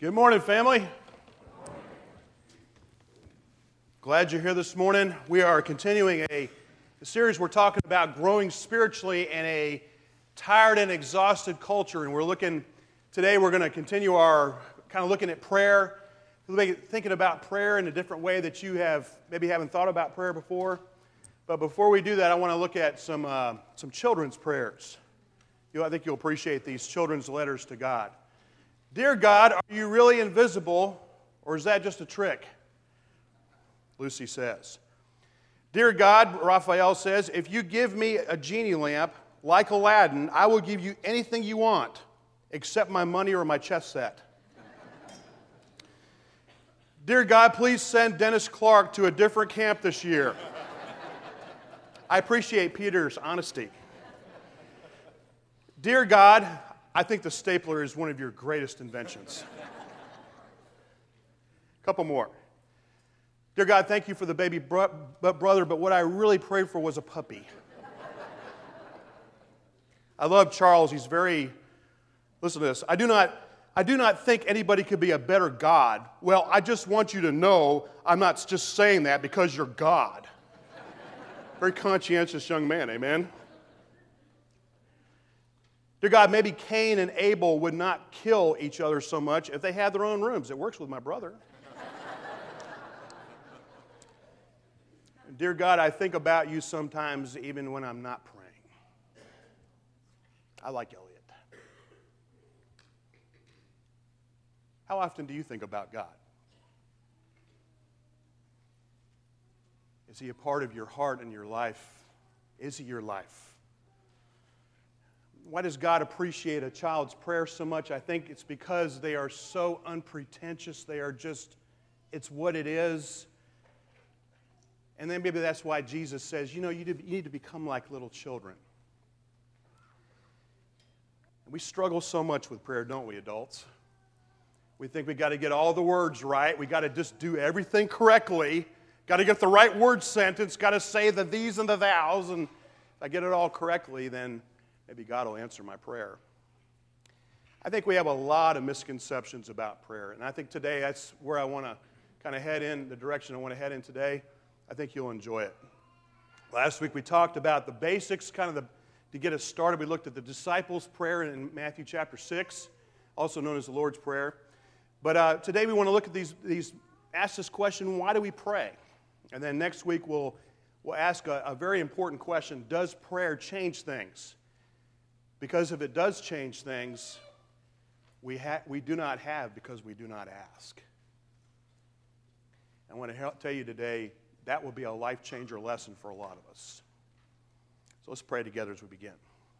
Good morning, family. Glad you're here this morning. We are continuing a series. We're talking about growing spiritually in a tired and exhausted culture. And today we're going to continue our kind of looking at prayer, thinking about prayer in a different way that you maybe haven't thought about prayer before. But before we do that, I want to look at some children's prayers. I think you'll appreciate these children's letters to God. Dear God, are you really invisible, or is that just a trick? Lucy says. Dear God, Raphael says, if you give me a genie lamp like Aladdin, I will give you anything you want, except my money or my chess set. Dear God, please send Dennis Clark to a different camp this year. I appreciate Peter's honesty. Dear God, I think the stapler is one of your greatest inventions. A couple more. Dear God, thank you for the baby brother, but what I really prayed for was a puppy. I love Charles. Listen to this. I do not think anybody could be a better God. Well, I just want you to know I'm not just saying that because you're God. Very conscientious young man, amen? Dear God, maybe Cain and Abel would not kill each other so much if they had their own rooms. It works with my brother. Dear God, I think about you sometimes even when I'm not praying. I like Elliot. How often do you think about God? Is he a part of your heart and your life? Is he your life? Why does God appreciate a child's prayer so much? I think it's because they are so unpretentious. It's what it is. And then maybe that's why Jesus says, you need to become like little children. We struggle so much with prayer, don't we, adults? We think we got to get all the words right. We got to just do everything correctly. Got to get the right word sentence. Got to say the these and the thous. And if I get it all correctly, then maybe God will answer my prayer. I think we have a lot of misconceptions about prayer. And I think today that's where I want to kind of head in, the direction I want to head in today. I think you'll enjoy it. Last week we talked about the basics, to get us started. We looked at the disciples' prayer in Matthew chapter 6, also known as the Lord's Prayer. But today we want to look at ask this question, why do we pray? And then next week we'll ask a very important question, does prayer change things? Because if it does change things, we do not have because we do not ask. I want to tell you today, that will be a life-changer lesson for a lot of us. So let's pray together as we begin.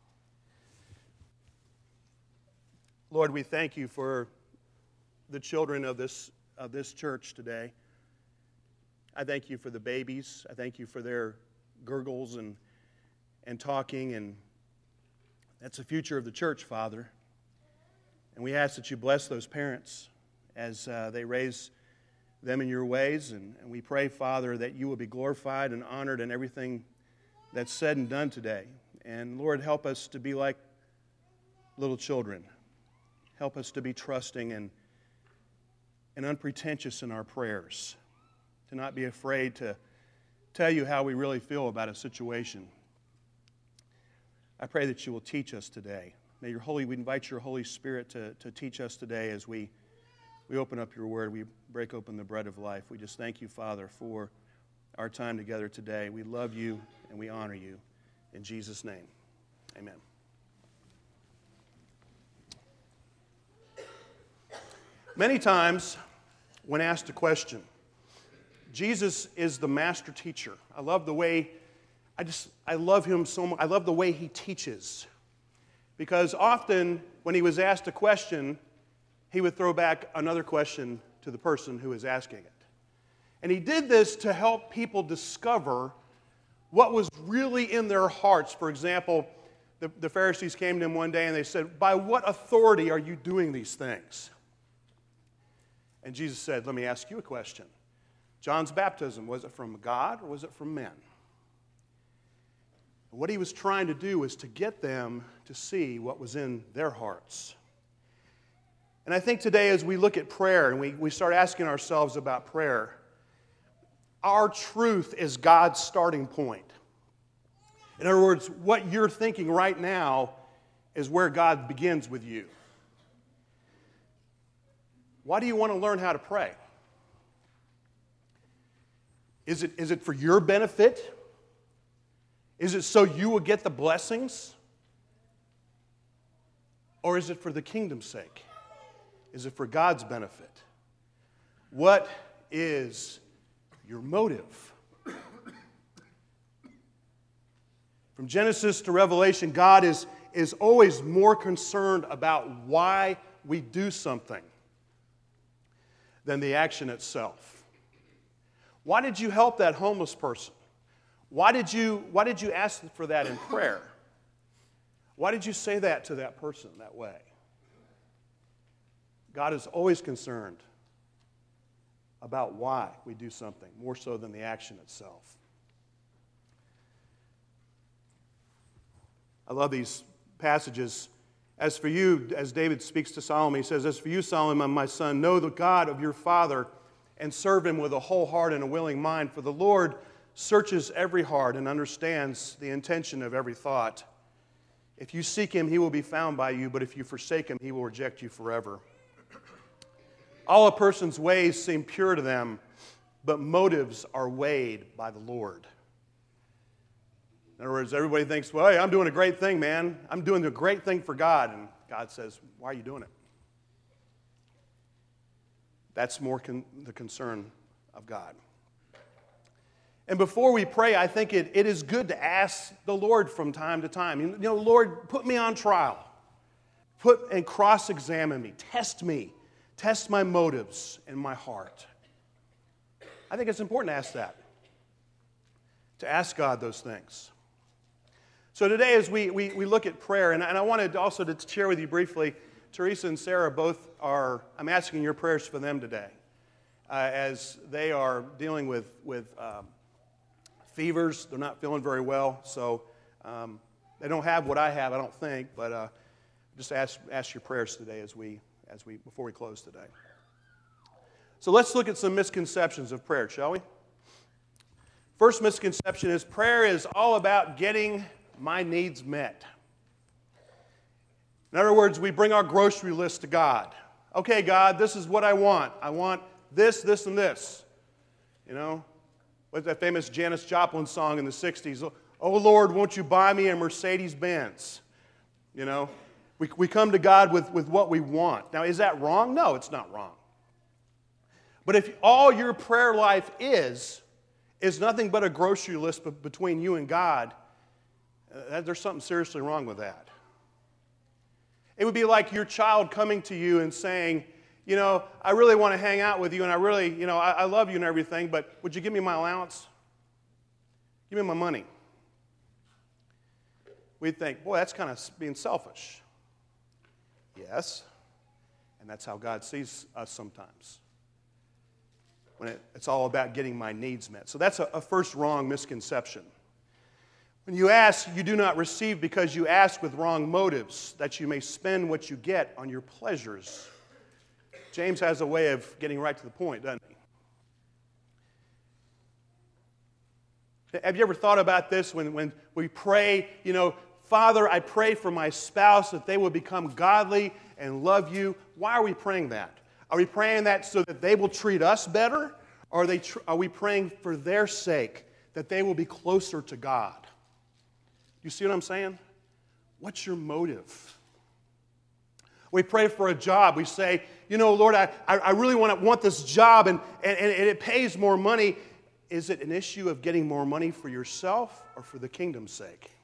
Lord, we thank you for the children of this church today. I thank you for the babies. I thank you for their gurgles and talking, and that's the future of the church, Father. And we ask that you bless those parents as they raise them in your ways. And we pray, Father, that you will be glorified and honored in everything that's said and done today. And Lord, help us to be like little children. Help us to be trusting and unpretentious in our prayers. To not be afraid to tell you how we really feel about a situation. I pray that you will teach us today. We invite your Holy Spirit to teach us today as we open up your word, we break open the bread of life. We just thank you, Father, for our time together today. We love you and we honor you. In Jesus' name, amen. Many times, when asked a question, Jesus is the master teacher. I love him so much. I love the way he teaches. Because often, when he was asked a question, he would throw back another question to the person who was asking it. And he did this to help people discover what was really in their hearts. For example, the Pharisees came to him one day and they said, by what authority are you doing these things? And Jesus said, let me ask you a question. John's baptism, was it from God or was it from men? What he was trying to do was to get them to see what was in their hearts. And I think today as we look at prayer and we start asking ourselves about prayer, our truth is God's starting point. In other words, what you're thinking right now is where God begins with you. Why do you want to learn how to pray? Is it for your benefit? Is it so you will get the blessings? Or is it for the kingdom's sake? Is it for God's benefit? What is your motive? From Genesis to Revelation, God is always more concerned about why we do something than the action itself. Why did you help that homeless person? Why did you ask for that in prayer? Why did you say that to that person that way? God is always concerned about why we do something, more so than the action itself. I love these passages. As for you, as David speaks to Solomon, he says, "As for you, Solomon, my son, know the God of your father and serve him with a whole heart and a willing mind. For the Lord searches every heart and understands the intention of every thought. If you seek him, he will be found by you, but if you forsake him, he will reject you forever. All a person's ways seem pure to them, but motives are weighed by the Lord." In other words, everybody thinks, well, hey, I'm doing a great thing, man. I'm doing a great thing for God. And God says, why are you doing it? That's more the concern of God. And before we pray, I think it is good to ask the Lord from time to time. You know, Lord, put me on trial. Put and cross-examine me. Test me. Test my motives and my heart. I think it's important to ask that. To ask God those things. So today as we look at prayer, and I wanted also to share with you briefly, Teresa and Sarah both I'm asking your prayers for them today. As they are dealing with fevers, they're not feeling very well, so they don't have what I have, I don't think, but just ask your prayers today before we close today. So let's look at some misconceptions of prayer, shall we? First misconception is prayer is all about getting my needs met. In other words, we bring our grocery list to God. Okay, God, this is what I want. I want this, this, and this. You know, what's that famous Janis Joplin song in the 60s? Oh, Lord, won't you buy me a Mercedes-Benz? You know, we come to God with what we want. Now, is that wrong? No, it's not wrong. But if all your prayer life is nothing but a grocery list between you and God, there's something seriously wrong with that. It would be like your child coming to you and saying, you know, I really want to hang out with you and I really, you know, I love you and everything, but would you give me my allowance? Give me my money. We'd think, boy, that's kind of being selfish. Yes, and that's how God sees us sometimes. When it's all about getting my needs met. So that's a first wrong misconception. When you ask, you do not receive because you ask with wrong motives, that you may spend what you get on your pleasures. James has a way of getting right to the point, doesn't he? Have you ever thought about this when we pray, you know, Father, I pray for my spouse that they will become godly and love you. Why are we praying that? Are we praying that so that they will treat us better? Or are we praying for their sake, that they will be closer to God? You see what I'm saying? What's your motive? We pray for a job. We say, you know, Lord, I really want this job and it pays more money. Is it an issue of getting more money for yourself or for the kingdom's sake?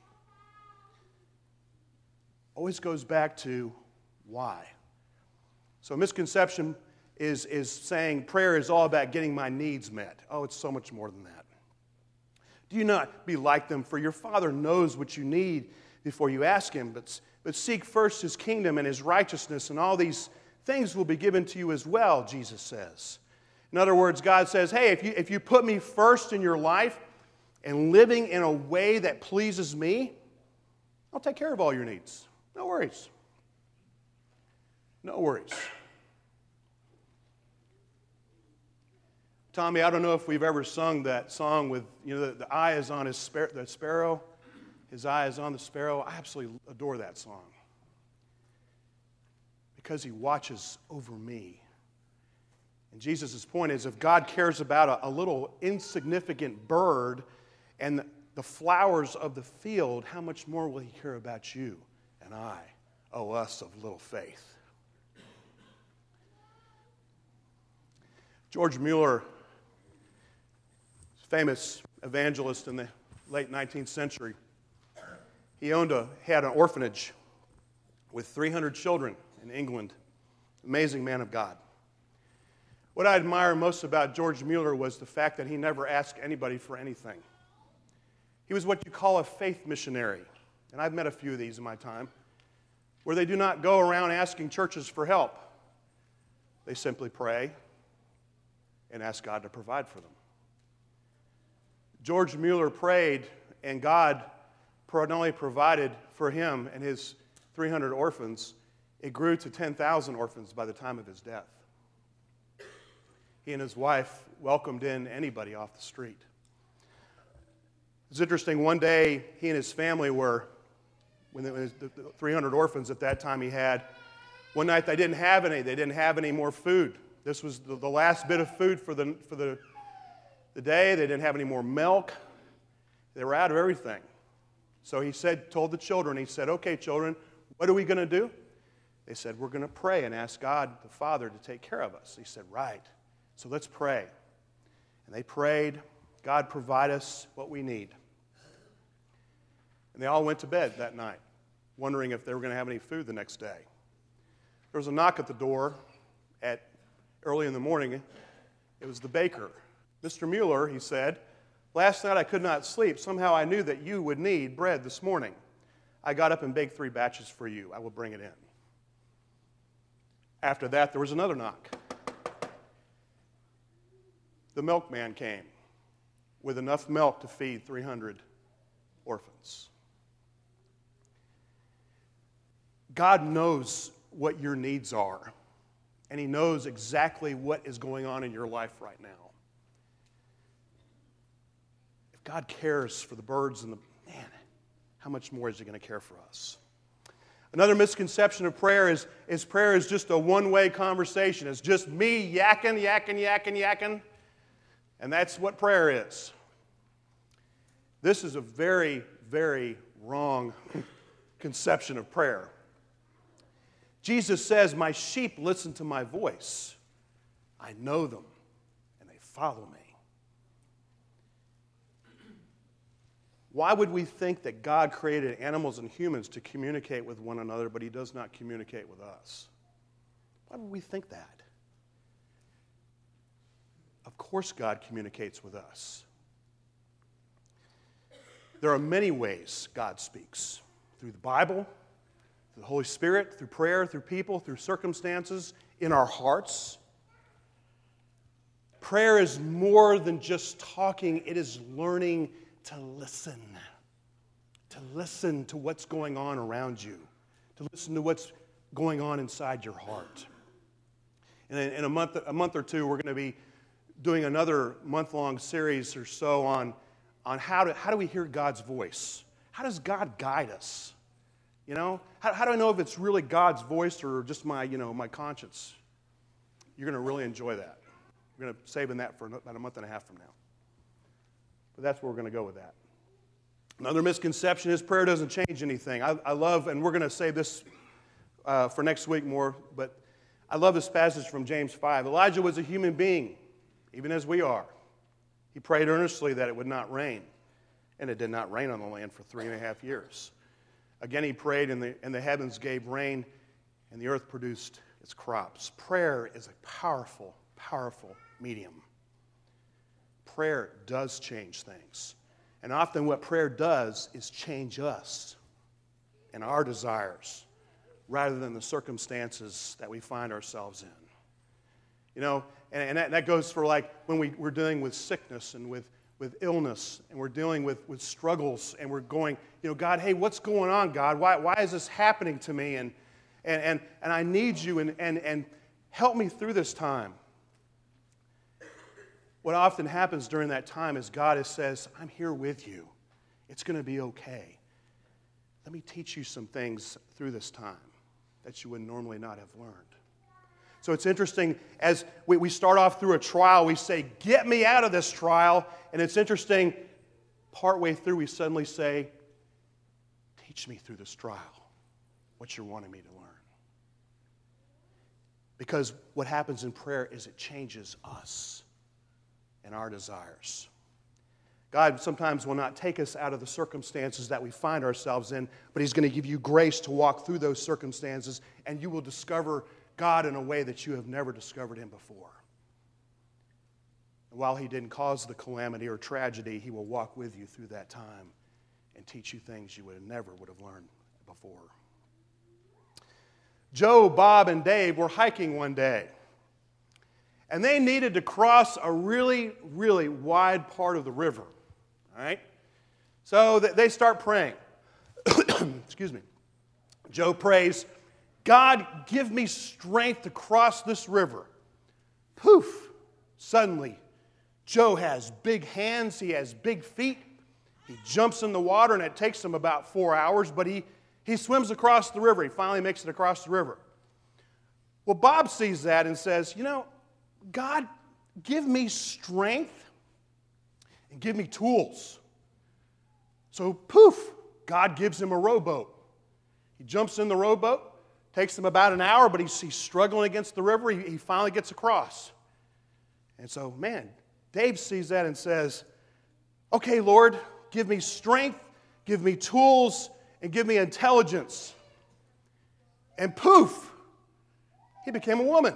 Always goes back to why. So a misconception is saying prayer is all about getting my needs met. Oh, it's so much more than that. Do you not be like them, for your Father knows what you need before you ask Him, but seek first His kingdom and His righteousness, and all these things will be given to you as well, Jesus says. In other words, God says, hey, if you put me first in your life and living in a way that pleases me, I'll take care of all your needs. No worries. No worries. Tommy, I don't know if we've ever sung that song with, the eye is on the sparrow. His eye is on the sparrow. I absolutely adore that song. Because he watches over me. And Jesus' point is, if God cares about a little insignificant bird and the flowers of the field, how much more will he care about you and I, us of little faith? George Mueller, famous evangelist in the late 19th century, he had an orphanage with 300 children in England. Amazing man of God. What I admire most about George Mueller was the fact that he never asked anybody for anything. He was what you call a faith missionary, and I've met a few of these in my time, where they do not go around asking churches for help. They simply pray and ask God to provide for them. George Mueller prayed, and God not only provided for him and his 300 orphans, it grew to 10,000 orphans by the time of his death. He and his wife welcomed in anybody off the street. It's interesting, one day he and his family when the 300 orphans at that time he had, one night they didn't have any more food. This was the last bit of food for the day. They didn't have any more milk. They were out of everything. So he told the children, he said, okay, children, what are we going to do? They said, we're going to pray and ask God the Father to take care of us. He said, right. So let's pray. And they prayed, God, provide us what we need. And they all went to bed that night, wondering if they were going to have any food the next day. There was a knock at the door early in the morning. It was the baker. Mr. Mueller, he said, last night I could not sleep. Somehow I knew that you would need bread this morning. I got up and baked 3 batches for you. I will bring it in. After that, there was another knock. The milkman came with enough milk to feed 300 orphans. God knows what your needs are, and he knows exactly what is going on in your life right now. If God cares for the birds and how much more is he going to care for us? Another misconception of prayer is prayer is just a one-way conversation. It's just me yakking. And that's what prayer is. This is a very, very wrong conception of prayer. Jesus says, my sheep listen to my voice. I know them, and they follow me. Why would we think that God created animals and humans to communicate with one another, but he does not communicate with us? Why would we think that? Of course God communicates with us. There are many ways God speaks. Through the Bible, through the Holy Spirit, through prayer, through people, through circumstances, in our hearts. Prayer is more than just talking. It is learning to listen. To listen to what's going on around you. To listen to what's going on inside your heart. And in a month or two, we're going to be doing another month-long series or so on how do we hear God's voice? How does God guide us? You know, how do I know if it's really God's voice or just my conscience? You're going to really enjoy that. We're going to save that for about a month and a half from now. But that's where we're going to go with that. Another misconception is prayer doesn't change anything. I love, and we're going to save this for next week more, but I love this passage from James 5. Elijah was a human being, even as we are. He prayed earnestly that it would not rain, and it did not rain on the land for 3.5 years. Again, he prayed, and the heavens gave rain, and the earth produced its crops. Prayer is a powerful, powerful medium. Prayer does change things. And often what prayer does is change us and our desires rather than the circumstances that we find ourselves in. You know, and that goes for like when we're dealing with sickness and with illness and we're dealing with struggles and we're going, God, hey, what's going on, God? Why is this happening to me? And I need you and help me through this time. what often happens during that time is God says, I'm here with you. It's going to be okay. Let me teach you some things through this time that you would normally not have learned. So it's interesting, as we start off through a trial, we say, get me out of this trial. And it's interesting, partway through, we suddenly say, teach me through this trial what you're wanting me to learn. Because what happens in prayer is it changes us and our desires. God sometimes will not take us out of the circumstances that we find ourselves in, but He's going to give you grace to walk through those circumstances, and you will discover God in a way that you have never discovered Him before. And while He didn't cause the calamity or tragedy, He will walk with you through that time and teach you things you would have learned before. Joe, Bob, and Dave were hiking one day, and they needed to cross a really, really wide part of the river. All right? So they start praying. Excuse me. Joe prays, God, give me strength to cross this river. Poof! Suddenly, Joe has big hands, he has big feet. He jumps in the water, and it takes him about 4 hours, but he swims across the river. He finally makes it across the river. Well, Bob sees that and says, God, give me strength and give me tools. So, poof, God gives him a rowboat. He jumps in the rowboat. Takes him about an hour, but he's struggling against the river. He finally gets across. And so, Dave sees that and says, okay, Lord, give me strength, give me tools, and give me intelligence. And poof, he became a woman.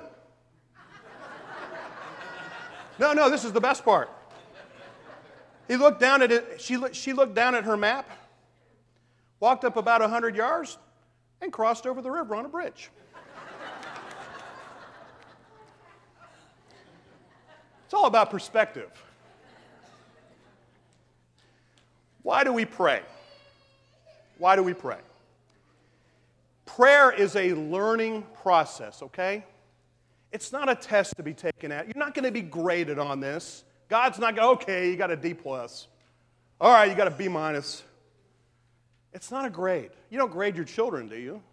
No, this is the best part. He looked down at it. She looked down at her map, walked up about 100 yards, and crossed over the river on a bridge. It's all about perspective. Why do we pray? Why do we pray? Prayer is a learning process, okay? It's not a test to be taken at. You're not going to be graded on this. God's not going, okay, you got a D+. All right, you got a B-. It's not a grade. You don't grade your children, do you?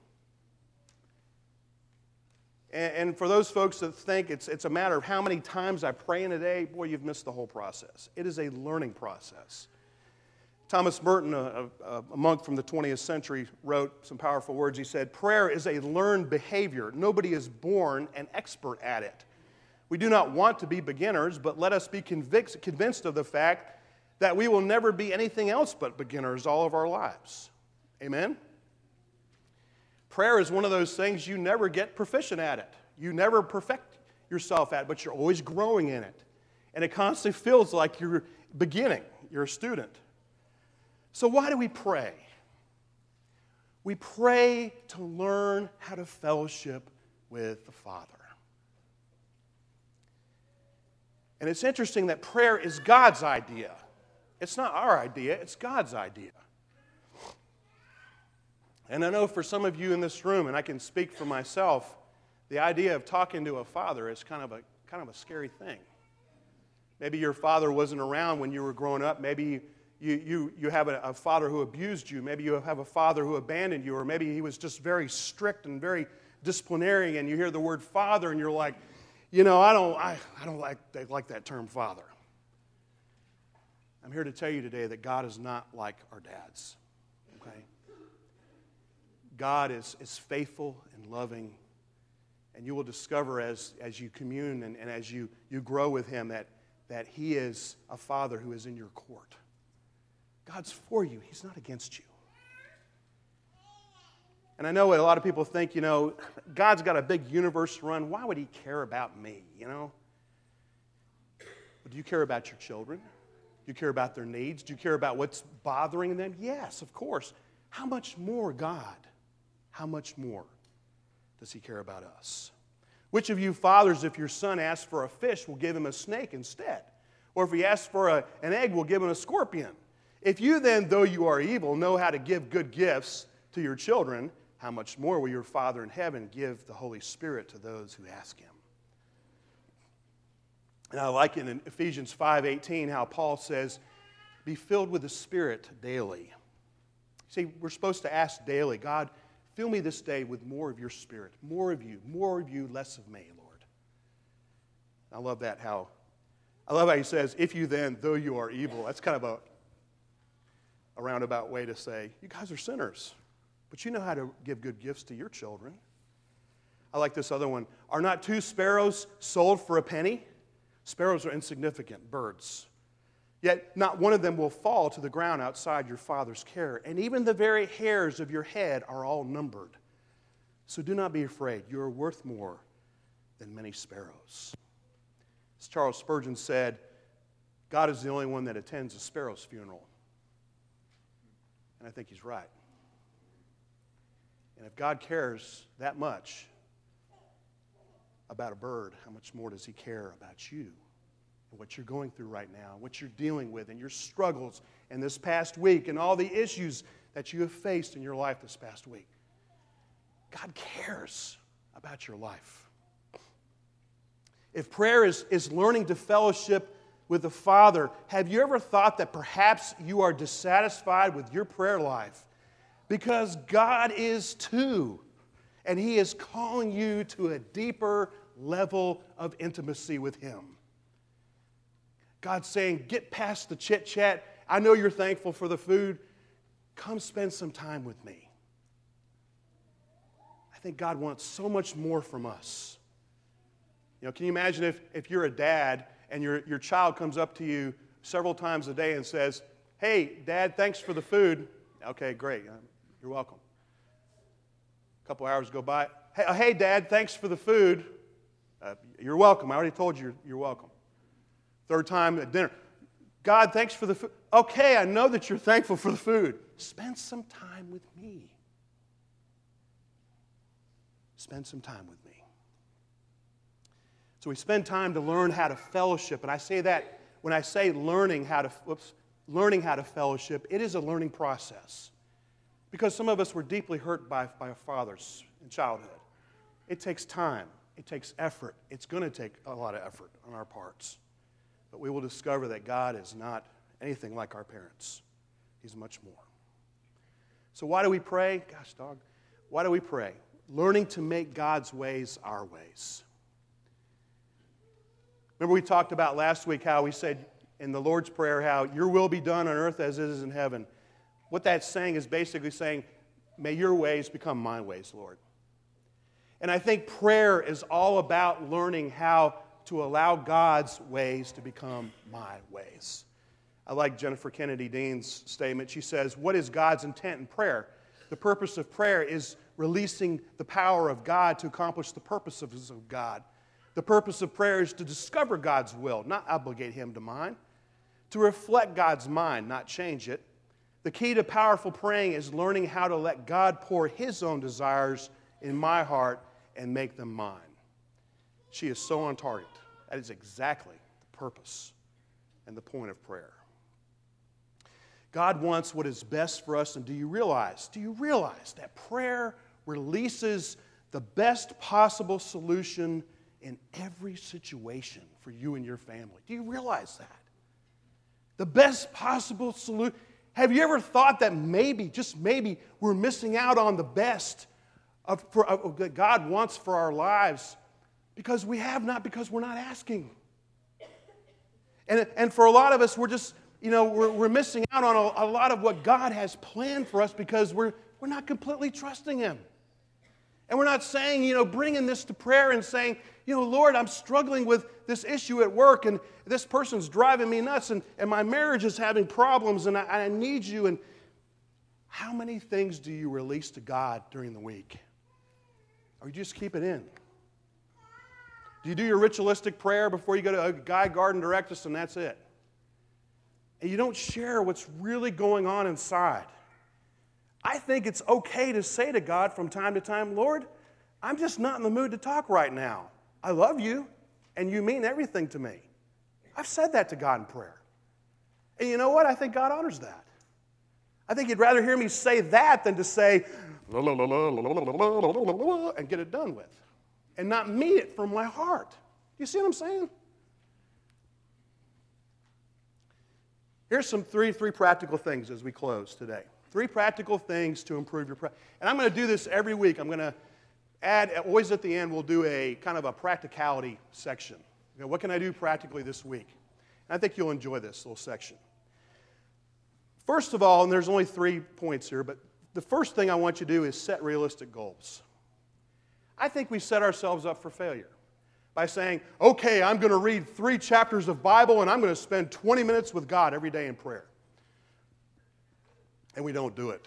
And for those folks that think it's a matter of how many times I pray in a day, boy, you've missed the whole process. It is a learning process. Thomas Merton, a monk from the 20th century, wrote some powerful words. He said, prayer is a learned behavior. Nobody is born an expert at it. We do not want to be beginners, but let us be convinced of the fact that we will never be anything else but beginners all of our lives. Amen? Prayer is one of those things you never get proficient at it. You never perfect yourself at it, but you're always growing in it. And it constantly feels like you're beginning. You're a student. So why do we pray? We pray to learn how to fellowship with the Father. And it's interesting that prayer is God's idea. It's not our idea, it's God's idea. And I know for some of you in this room, and I can speak for myself, the idea of talking to a father is kind of a scary thing. Maybe your father wasn't around when you were growing up. Maybe you have a father who abused you. Maybe you have a father who abandoned you, or maybe he was just very strict and very disciplinary, and you hear the word father and you're like, I don't like that term father. I'm here to tell you today that God is not like our dads. Okay? God is faithful and loving, and you will discover as you commune and as you grow with Him that He is a Father who is in your court. God's for you. He's not against you. And I know a lot of people think, God's got a big universe to run. Why would He care about me, But do you care about your children? Do you care about their needs? Do you care about what's bothering them? Yes, of course. How much more God? How much more does He care about us? Which of you fathers, if your son asks for a fish, will give him a snake instead? Or if he asks for an egg, will give him a scorpion? If you then, though you are evil, know how to give good gifts to your children, how much more will your Father in heaven give the Holy Spirit to those who ask Him? And I like it in Ephesians 5:18 how Paul says, be filled with the Spirit daily. See, we're supposed to ask daily, God, fill me this day with more of your Spirit, more of you, less of me, Lord. I love that how he says, if you then, though you are evil, that's kind of a roundabout way to say, you guys are sinners, but you know how to give good gifts to your children. I like this other one. Are not 2 sparrows sold for a penny? Sparrows are insignificant birds. Yet not one of them will fall to the ground outside your Father's care. And even the very hairs of your head are all numbered. So do not be afraid. You are worth more than many sparrows. As Charles Spurgeon said, God is the only one that attends a sparrow's funeral. And I think he's right. And if God cares that much about a bird, how much more does he care about you and what you're going through right now, what you're dealing with, and your struggles in this past week, and all the issues that you have faced in your life this past week? God cares about your life. If prayer is learning to fellowship with the Father, have you ever thought that perhaps you are dissatisfied with your prayer life? Because God is too. And he is calling you to a deeper level of intimacy with him. God's saying, get past the chit-chat. I know you're thankful for the food. Come spend some time with me. I think God wants so much more from us. You know, can you imagine if you're a dad and your child comes up to you several times a day and says, hey, Dad, thanks for the food. Okay, great. You're welcome. A couple hours go by. Hey, Dad, thanks for the food. You're welcome. I already told you you're welcome. Third time at dinner. God, thanks for the food. Okay, I know that you're thankful for the food. Spend some time with me. Spend some time with me. So we spend time to learn how to fellowship. And I say that when I say learning how to fellowship, it is a learning process. Because some of us were deeply hurt by our fathers in childhood. It takes time. It takes effort. It's going to take a lot of effort on our parts. But we will discover that God is not anything like our parents. He's much more. So why do we pray? Gosh, dog. Why do we pray? Learning to make God's ways our ways. Remember we talked about last week how we said in the Lord's Prayer how your will be done on earth as it is in heaven. What that's saying is basically saying, may your ways become my ways, Lord. And I think prayer is all about learning how to allow God's ways to become my ways. I like Jennifer Kennedy Dean's statement. She says, what is God's intent in prayer? The purpose of prayer is releasing the power of God to accomplish the purposes of God. The purpose of prayer is to discover God's will, not obligate him to mine. To reflect God's mind, not change it. The key to powerful praying is learning how to let God pour his own desires in my heart and make them mine. She is so on target. That is exactly the purpose and the point of prayer. God wants what is best for us, and do you realize that prayer releases the best possible solution in every situation for you and your family? Do you realize that? The best possible solution. Have you ever thought that maybe, just maybe, we're missing out on the best that God wants for our lives because we have not, because we're not asking. And for a lot of us, we're just, we're missing out on a lot of what God has planned for us because we're not completely trusting him. And we're not saying, bringing this to prayer and saying, Lord, I'm struggling with this issue at work and this person's driving me nuts and my marriage is having problems and I need you. And how many things do you release to God during the week? Or you just keep it in? Do you do your ritualistic prayer before you go to a guy garden directus and that's it? And you don't share what's really going on inside. I think it's okay to say to God from time to time, Lord, I'm just not in the mood to talk right now. I love you, and you mean everything to me. I've said that to God in prayer. And you know what? I think God honors that. I think he'd rather hear me say that than to say, and get it done with, and not mean it from my heart. You see what I'm saying? Here's some three practical things as we close today. 3 practical things to improve your prayer. And I'm going to do this every week. I'm going to add, always at the end, we'll do a kind of a practicality section. You know, what can I do practically this week? And I think you'll enjoy this little section. First of all, and there's only 3 points here, but the first thing I want you to do is set realistic goals. I think we set ourselves up for failure by saying, okay, I'm going to read 3 chapters of Bible and I'm going to spend 20 minutes with God every day in prayer. And we don't do it.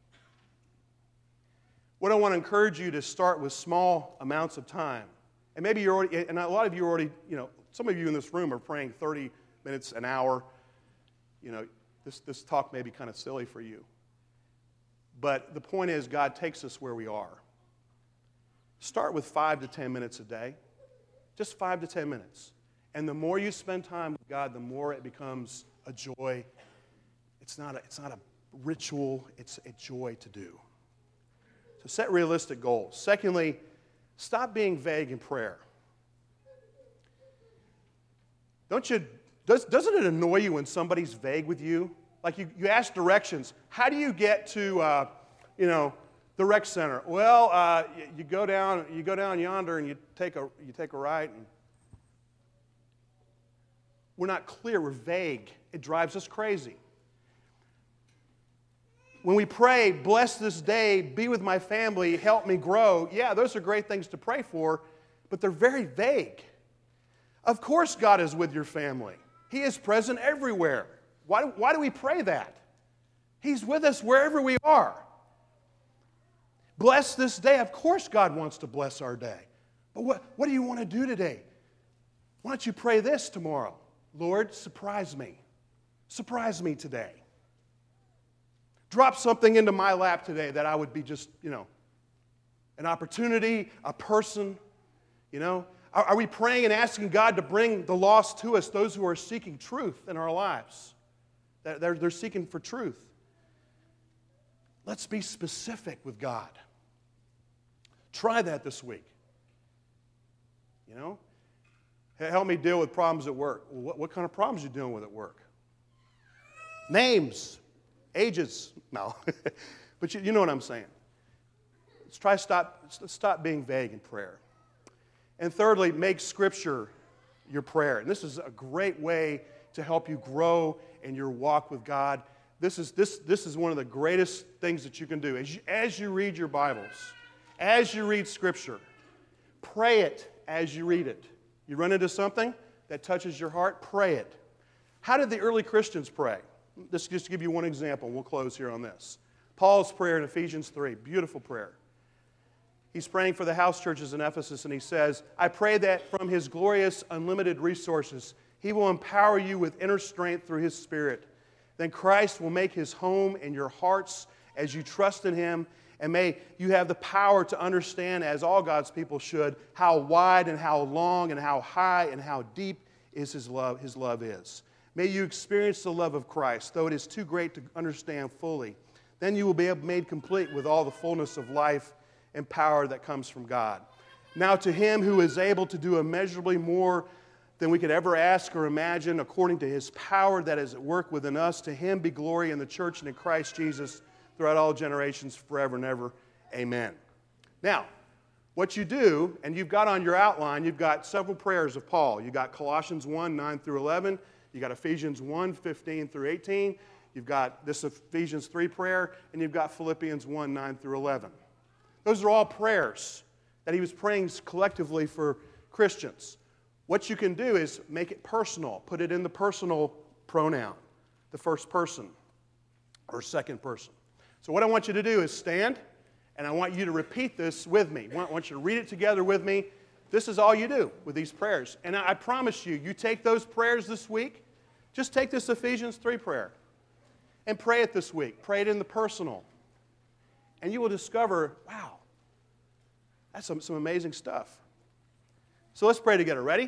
What I want to encourage you to start with small amounts of time. And maybe you're already, and a lot of you are already, some of you in this room are praying 30 minutes, an hour. This talk may be kind of silly for you. But the point is, God takes us where we are. Start with 5 to 10 minutes a day. Just 5 to 10 minutes. And the more you spend time with God, the more it becomes a joy. It's not a ritual, it's a joy to do. So set realistic goals. Secondly, stop being vague in prayer. Doesn't it annoy you when somebody's vague with you? Like you ask directions. How do you get to, the rec center? Well, you go down yonder and you take a right. And we're not clear. We're vague. It drives us crazy. When we pray, bless this day, be with my family, help me grow, yeah, those are great things to pray for, but they're very vague. Of course God is with your family. He is present everywhere. Why do we pray that? He's with us wherever we are. Bless this day. Of course God wants to bless our day. But what do you want to do today? Why don't you pray this tomorrow? Lord, surprise me. Surprise me today. Drop something into my lap today that I would be just, an opportunity, a person, Are we praying and asking God to bring the lost to us, those who are seeking truth in our lives? They're seeking for truth. Let's be specific with God. Try that this week. Help me deal with problems at work. What kind of problems are you dealing with at work? Names. Ages, no, but you know what I'm saying. Let's stop being vague in prayer. And thirdly, make Scripture your prayer. And this is a great way to help you grow in your walk with God. This is one of the greatest things that you can do. As you read your Bibles, as you read Scripture, pray it as you read it. You run into something that touches your heart, pray it. How did the early Christians pray? Just to give you one example, we'll close here on this. Paul's prayer in Ephesians 3, beautiful prayer. He's praying for the house churches in Ephesus, and he says, I pray that from his glorious, unlimited resources, he will empower you with inner strength through his Spirit. Then Christ will make his home in your hearts as you trust in him, and may you have the power to understand, as all God's people should, how wide and how long and how high and how deep is his love is. May you experience the love of Christ, though it is too great to understand fully. Then you will be made complete with all the fullness of life and power that comes from God. Now to him who is able to do immeasurably more than we could ever ask or imagine, according to his power that is at work within us, to him be glory in the church and in Christ Jesus throughout all generations, forever and ever. Amen. Now, what you do, and you've got on your outline, you've got several prayers of Paul. You've got Colossians 1, 9 through 11. You've got Ephesians 1, 15 through 18. You've got this Ephesians 3 prayer, and you've got Philippians 1, 9 through 11. Those are all prayers that he was praying collectively for Christians. What you can do is make it personal. Put it in the personal pronoun, the first person or second person. So what I want you to do is stand, and I want you to repeat this with me. I want you to read it together with me. This is all you do with these prayers. And I promise you, you take those prayers this week, just take this Ephesians 3 prayer and pray it this week. Pray it in the personal. And you will discover, wow, that's some amazing stuff. So let's pray together. Ready?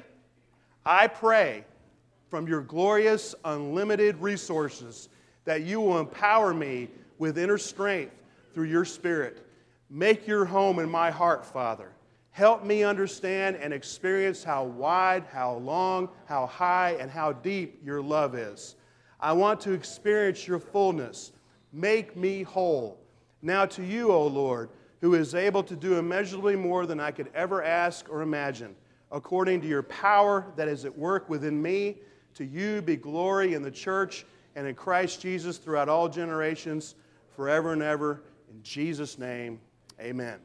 I pray from your glorious, unlimited resources that you will empower me with inner strength through your Spirit. Make your home in my heart, Father. Help me understand and experience how wide, how long, how high, and how deep your love is. I want to experience your fullness. Make me whole. Now to you, O Lord, who is able to do immeasurably more than I could ever ask or imagine, according to your power that is at work within me, to you be glory in the church and in Christ Jesus throughout all generations, forever and ever. In Jesus' name, amen.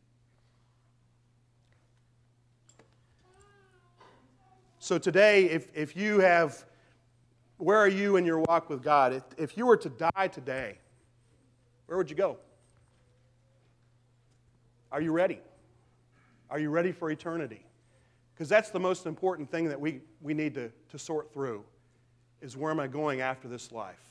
So today, if you have, where are you in your walk with God? If you were to die today, where would you go? Are you ready? Are you ready for eternity? Because that's the most important thing that we need to sort through, is where am I going after this life?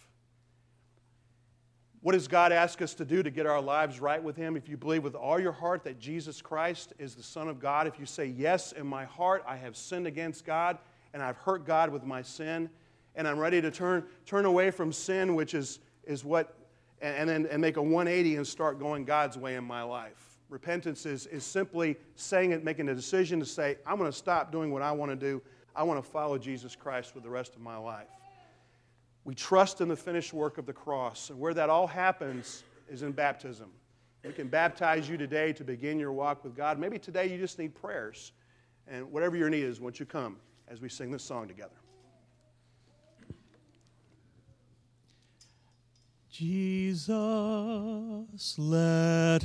What does God ask us to do to get our lives right with Him? If you believe with all your heart that Jesus Christ is the Son of God, if you say, yes, in my heart I have sinned against God and I've hurt God with my sin, and I'm ready to turn away from sin, which is what, and make a 180 and start going God's way in my life. Repentance is simply saying it, making a decision to say, I'm going to stop doing what I want to do. I want to follow Jesus Christ for the rest of my life. We trust in the finished work of the cross. And where that all happens is in baptism. We can baptize you today to begin your walk with God. Maybe today you just need prayers. And whatever your need is, won't you come as we sing this song together. Jesus, let